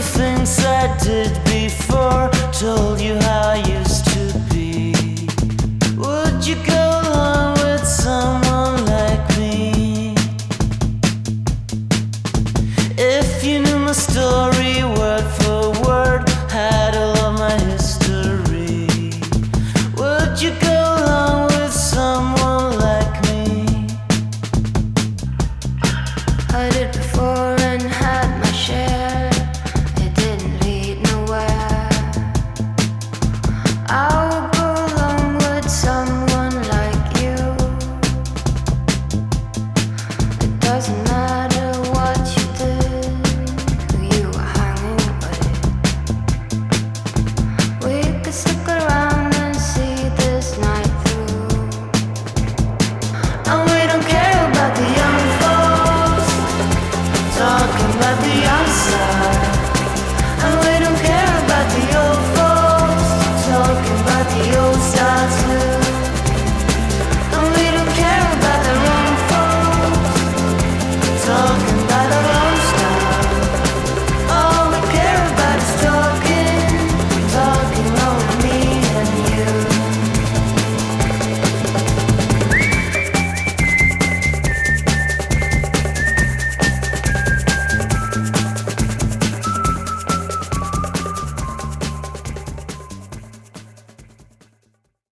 things I did before, told you how I used to be. Would you go along with someone like me? If you knew my story